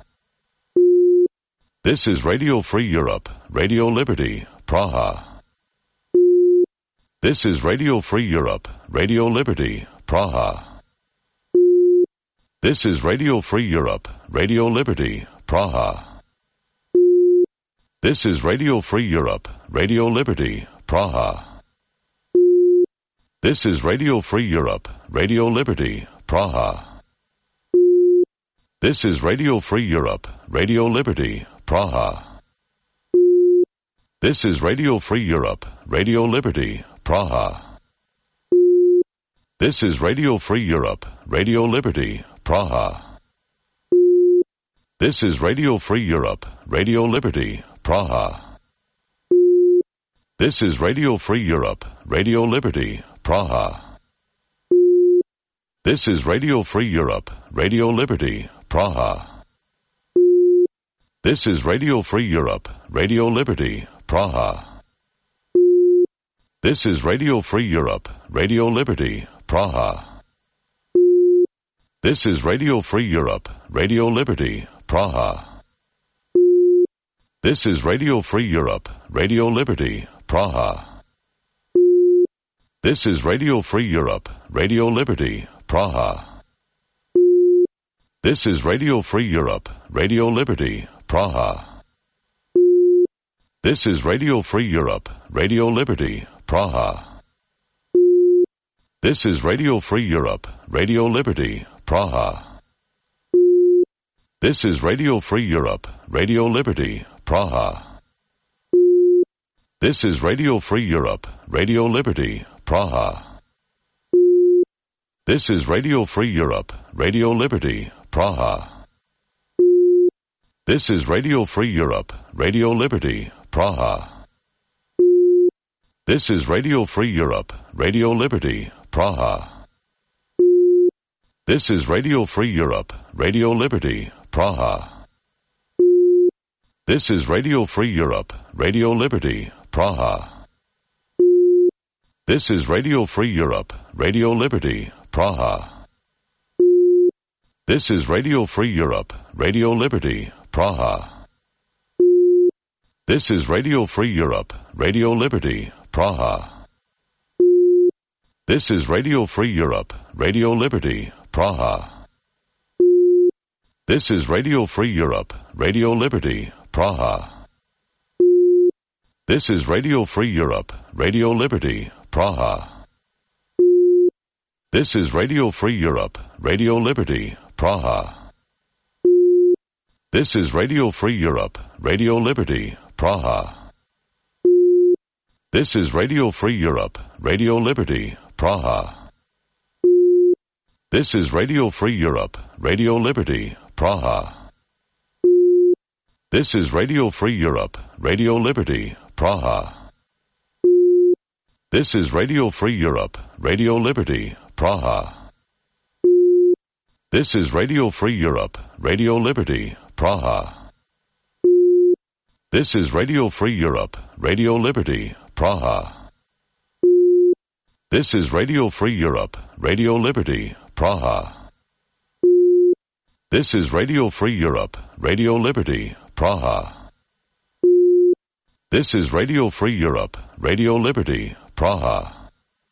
This is Radio Free Europe, Radio Liberty, Praha. This is Radio Free Europe, Radio Liberty, Praha. This is Radio Free Europe, Radio Liberty, Praha. This is Radio Free Europe, Radio Liberty, Praha. This is Radio Free Europe, Radio Liberty, Praha. This is Radio Free Europe, Radio Liberty, Praha. This is Radio Free Europe, Radio Liberty, Praha. This is Radio Free Europe, Radio Liberty, Praha. This is Radio Free Europe, Radio Liberty, Praha. This is Radio Free Europe, Radio Liberty, Praha. This is Radio Free Europe, Radio Liberty, Praha. This is Radio Free Europe, Radio Liberty, Praha. This is Radio Free Europe, Radio Liberty, Praha. This is Radio Free Europe, Radio Liberty, Praha. This is Radio Free Europe, Radio Liberty, Praha. This is Radio Free Europe, Radio Liberty, Praha. This is Radio Free Europe, Radio Liberty, Praha. This is Radio Free Europe, Radio Liberty, Praha. This is Radio Free Europe, Radio Liberty, Praha. This is Radio Free Europe, Radio Liberty, Praha. This is Radio Free Europe, Radio Liberty, Praha. This is Radio Free Europe, Radio Liberty, Praha. This is Radio Free Europe, Radio Liberty, Praha. This is Radio Free Europe, Radio Liberty, Praha. This is Radio Free Europe, Radio Liberty, Praha. This is Radio Free Europe, Radio Liberty, Praha. This is Radio Free Europe, Radio Liberty, Praha. This is Radio Free Europe, Radio Liberty, Praha. This is Radio Free Europe, Radio Liberty, Praha. This is Radio Free Europe, Radio Liberty, Praha. This is Radio Free Europe, Radio Liberty, Praha. This is Radio Free Europe, Radio Liberty, Praha. This is Radio Free Europe, Radio Liberty, Praha. This is Radio Free Europe, Radio Liberty, Praha. This is Radio Free Europe, Radio Liberty, Praha. This is Radio Free Europe, Radio Liberty, Praha. This is Radio Free Europe, Radio Liberty, Praha. This is Radio Free Europe, Radio Liberty, Praha. This is Radio Free Europe, Radio Liberty, Praha. This is Radio Free Europe, Radio Liberty, Praha. This is Radio Free Europe, Radio Liberty, Praha. This is Radio Free Europe, Radio Liberty, Praha. This is Radio Free Europe, Radio Liberty, Praha.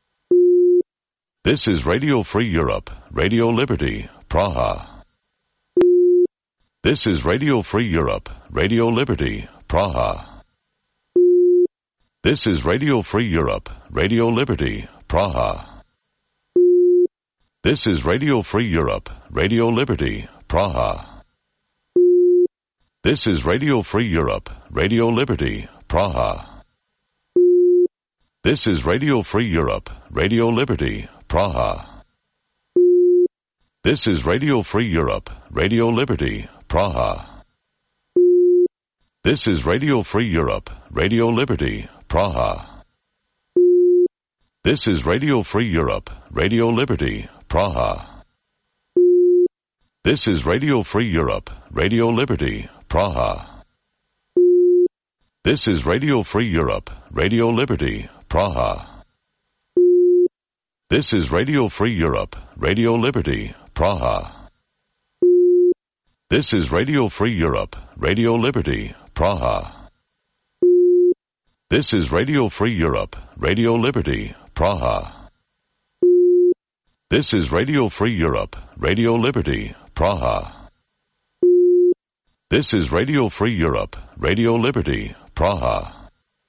This is Radio Free Europe, Radio Liberty, Praha. This is Radio Free Europe, Radio Liberty, Praha. This is Radio Free Europe, Radio Liberty, Praha. This is Radio Free Europe, Radio Liberty, Praha. This is Radio Free Europe, Radio Liberty, Praha. This is Radio Free Europe, Radio Liberty, Praha. This is Radio Free Europe, Radio Liberty, Praha. This is Radio Free Europe, Radio Liberty, Praha. This is Radio Free Europe, Radio Liberty, Praha. This is Radio Free Europe, Radio Liberty, Praha. This is Radio Free Europe, Radio Liberty, Praha. This is Radio Free Europe, Radio Liberty, Praha. This is Radio Free Europe, Radio Liberty, Praha. This is Radio Free Europe, Radio Liberty, Praha. This is Radio Free Europe, Radio Liberty, Praha. This is Radio Free Europe, Radio Liberty, Praha.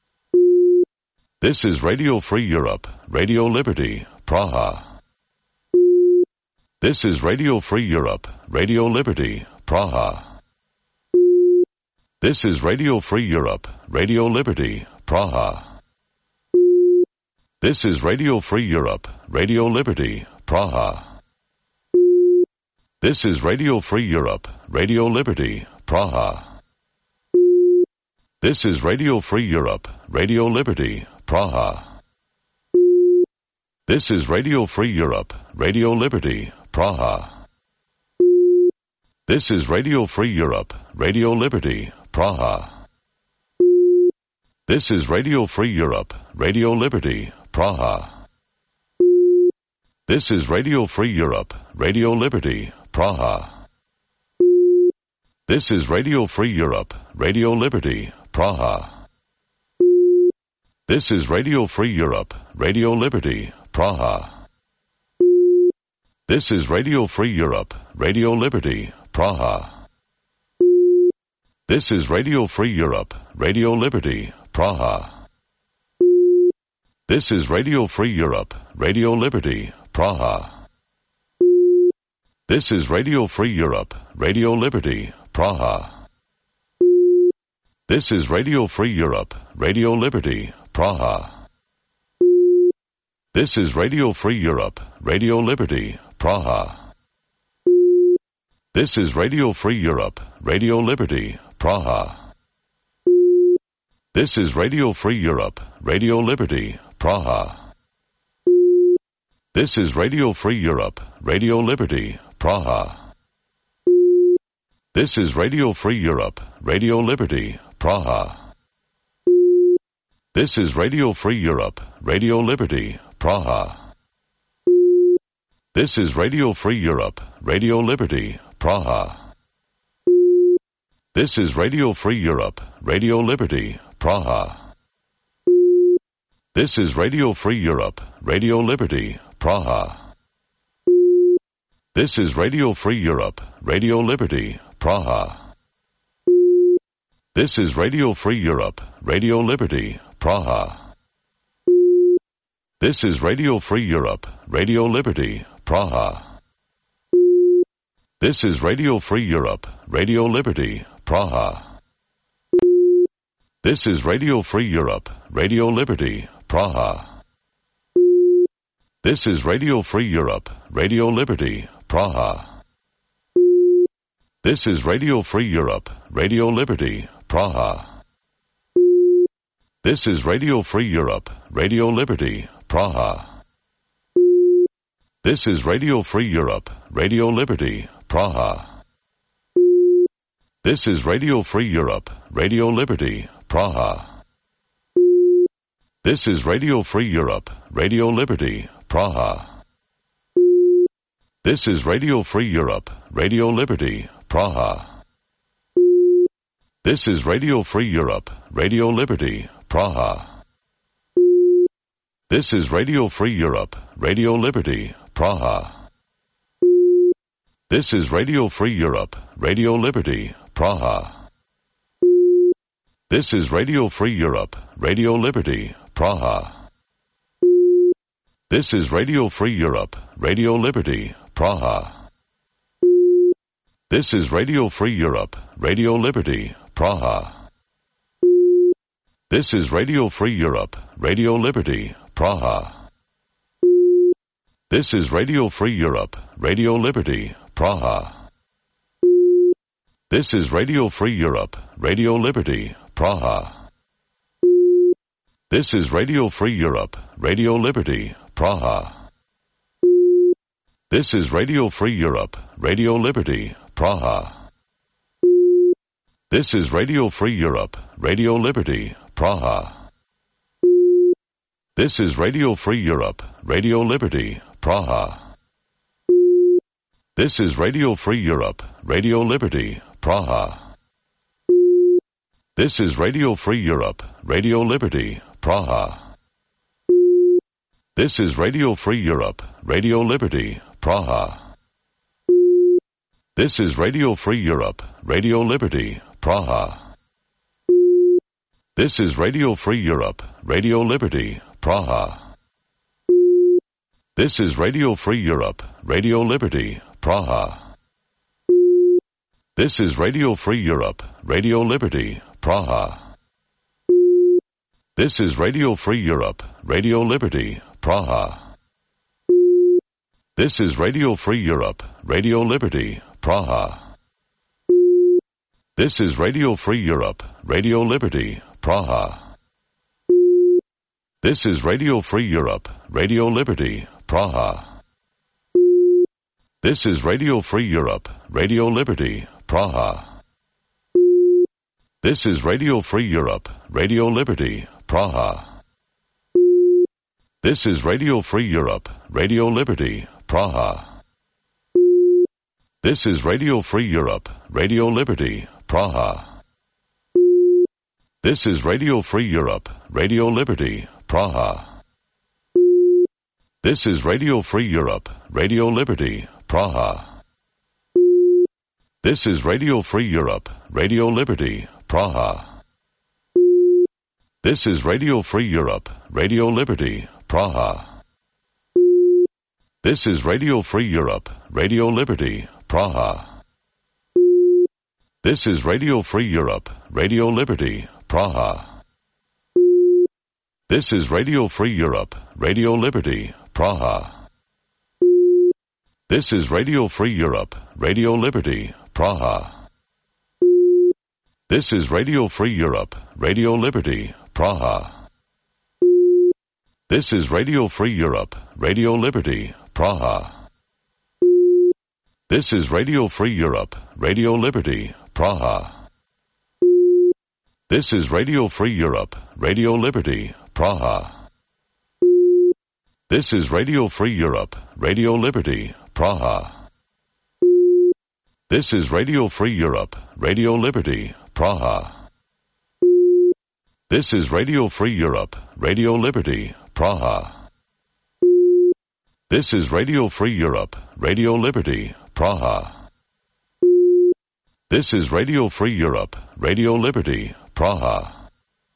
This is Radio Free Europe, Radio Liberty, Praha. This is Radio Free Europe, Radio Liberty, Praha. This is Radio Free Europe, Radio Liberty, Praha. This is Radio Free Europe, Radio Liberty, Praha. This is Radio Free Europe, Radio Liberty, Praha. This is Radio Free Europe, Radio Liberty, Praha. This is Radio Free Europe, Radio Liberty, Praha. This is Radio Free Europe, Radio Liberty, Praha. This is Radio Free Europe, Radio Liberty, Praha. This is Radio Free Europe, Radio Liberty, Praha. This is Radio Free Europe, Radio Liberty, Praha. This is Radio Free Europe, Radio Liberty, Praha. This is Radio Free Europe, Radio Liberty, Praha. This is Radio Free Europe, Radio Liberty, Praha. This is Radio Free Europe, Radio Liberty, Praha. This is Radio Free Europe, Radio Liberty, Praha. This is Radio Free Europe, Radio Liberty, Praha. This is Radio Free Europe, Radio Liberty, Praha. This is Radio Free Europe, Radio Liberty, Praha. This is Radio Free Europe, Radio Liberty, Praha. This is Radio Free Europe, Radio Liberty, Praha. This is Radio Free Europe, Radio Liberty, Praha. This is Radio Free Europe, Radio Liberty, Praha. This is Radio Free Europe, Radio Liberty, Praha. This is Radio Free Europe, Radio Liberty, Praha. This is Radio Free Europe, Radio Liberty, Praha. This is Radio Free Europe, Radio Liberty, Praha. This is Radio Free Europe, Radio Liberty, Praha. This is Radio Free Europe, Radio Liberty, Praha. This is Radio Free Europe, Radio Liberty, Praha. This is Radio Free Europe, Radio Liberty, Praha. This is Radio Free Europe, Radio Liberty, Praha. This is Radio Free Europe, Radio Liberty, Praha. This is Radio Free Europe, Radio Liberty, Praha. This is Radio Free Europe, Radio Liberty, Praha. This is Radio Free Europe, Radio Liberty, Praha. This is Radio Free Europe, Radio Liberty, Praha. This is Radio Free Europe, Radio Liberty, Praha. This is Radio Free Europe, Radio Liberty, Praha. This is Radio Free Europe, Radio Liberty, Praha. This is Radio Free Europe, Radio Liberty, Praha. This is Radio Free Europe, Radio Liberty, Praha. This is Radio Free Europe, Radio Liberty, Praha. This is Radio Free Europe, Radio Liberty, Praha. This is Radio Free Europe, Radio Liberty, Praha. This is Radio Free Europe, Radio Liberty, Praha. This is Radio Free Europe, Radio Liberty, Praha. This is Radio Free Europe, Radio Liberty, Praha. This is Radio Free Europe, Radio Liberty, Praha. This is Radio Free Europe, Radio Liberty, Praha. This is Radio Free Europe, Radio Liberty, Praha. This is Radio Free Europe, Radio Liberty, Praha. This is Radio Free Europe, Radio Liberty, Praha. This is Radio Free Europe, Radio Liberty, Praha. This is Radio Free Europe, Radio Liberty, Praha. This is Radio Free Europe, Radio Liberty, Praha. This is Radio Free Europe, Radio Liberty, Praha. This is Radio Free Europe, Radio Liberty, Praha. This is Radio Free Europe, Radio Liberty, Praha. This is Radio Free Europe, Radio Liberty, Praha. This is Radio Free Europe, Radio Liberty, Praha. This is Radio Free Europe, Radio Liberty, Praha. This is Radio Free Europe, Radio Liberty, Praha. This is Radio Free Europe, Radio Liberty, Praha. This is Radio Free Europe, Radio Liberty, Praha. This is Radio Free Europe, Radio Liberty, Praha. This is Radio Free Europe, Radio Liberty, Praha. This is Radio Free Europe, Radio Liberty, Praha. This is Radio Free Europe, Radio Liberty, Praha. This is Radio Free Europe, Radio Liberty, Praha. This is Radio Free Europe, Radio Liberty, Praha. This is Radio Free Europe, Radio Liberty, Praha. This is Radio Free Europe, Radio Liberty, Praha. This is Radio Free Europe, Radio Liberty, Praha. This is Radio Free Europe, Radio Liberty, Praha. This is Radio Free Europe, Radio Liberty, Praha. This is Radio Free Europe, Radio Liberty, Praha. This is Radio Free Europe, Radio Liberty, Praha. This is Radio Free Europe, Radio Liberty, Praha. This is Radio Free Europe, Radio Liberty, Praha. This is Radio Free Europe, Radio Liberty, Praha. This is Radio Free Europe, Radio Liberty, Praha. This is Radio Free Europe, Radio Liberty, Praha.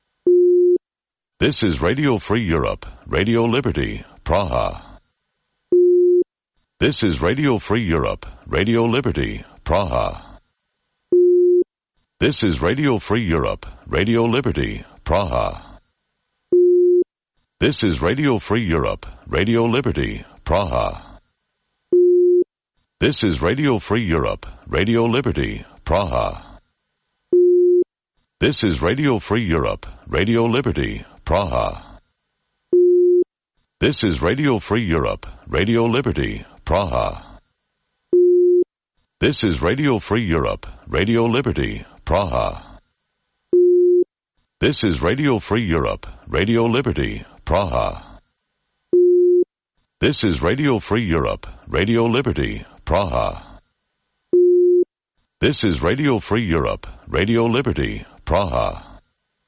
This is Radio Free Europe, Radio Liberty, Praha. This is Radio Free Europe, Radio Liberty, Praha. This is Radio Free Europe, Radio Liberty, Praha. This is Radio Free Europe, Radio Liberty, Praha. This is Radio Free Europe, Radio Liberty, Praha. This is Radio Free Europe, Radio Liberty, Praha. This is Radio Free Europe, Radio Liberty, Praha. This is Radio Free Europe, Radio Liberty, Praha. This is Radio Free Europe, Radio Liberty, Praha. This is Radio Free Europe, Radio Liberty, Praha. This is Radio Free Europe, Radio Liberty, Praha.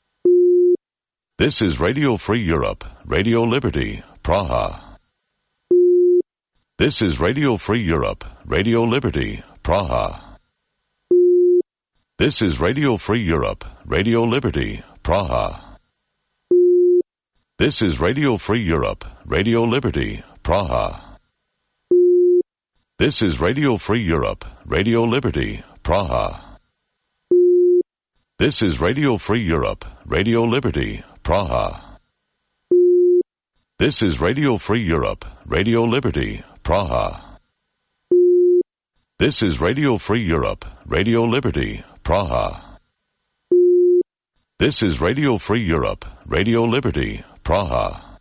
This is Radio Free Europe, Radio Liberty, Praha. This is Radio Free Europe, Radio Liberty, Praha. This is Radio Free Europe, Radio Liberty, Praha. This is Radio Free Europe, Radio Liberty, Praha. This is Radio Free Europe, Radio Liberty, Praha. This is Radio Free Europe, Radio Liberty, Praha. This is Radio Free Europe, Radio Liberty, Praha. This is Radio Free Europe, Radio Liberty, Praha. This is Radio Free Europe, Radio Liberty, Praha.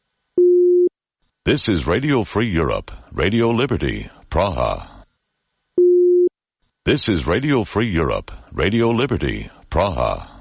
This is Radio Free Europe, Radio Liberty, Praha. This is Radio Free Europe, Radio Liberty, Praha.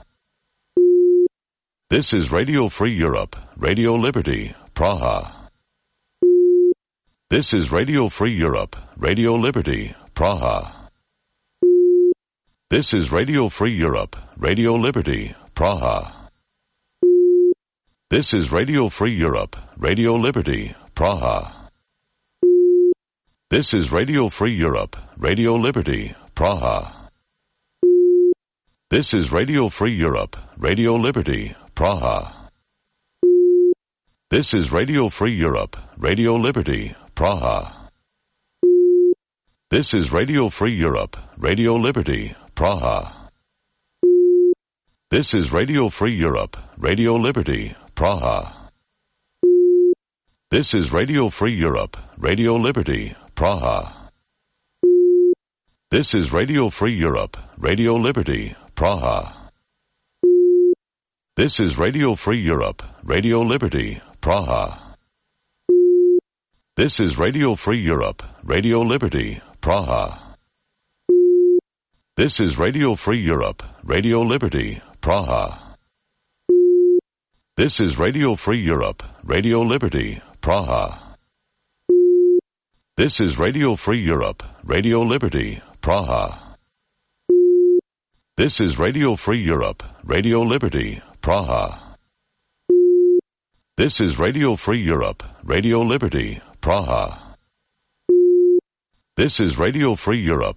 This is Radio Free Europe, Radio Liberty, Praha. This is Radio Free Europe, Radio Liberty, Praha. This is Radio Free Europe, Radio Liberty, Praha. This is Radio Free Europe, Radio Liberty, Praha. This is Radio Free Europe, Radio Liberty, Praha. This is Radio Free Europe, Radio Liberty, Praha. This is Radio Free Europe, Radio Liberty, Praha. This is Radio Free Europe, Radio Liberty, Praha. This is Radio Free Europe, Radio Liberty, Praha. This is Radio Free Europe, Radio Liberty, Praha. This is Radio Free Europe, Radio Liberty, Praha. This is Radio Free Europe, Radio Liberty, Praha. This is Radio Free Europe, Radio Liberty, Praha. This is Radio Free Europe, Radio Liberty, Praha. This is Radio Free Europe, Radio Liberty, Praha. This is Radio Free Europe, Radio Liberty, Praha. This is Radio Free Europe, Radio Liberty, Praha. This is Radio Free Europe, Radio Liberty, Praha. This is Radio Free Europe,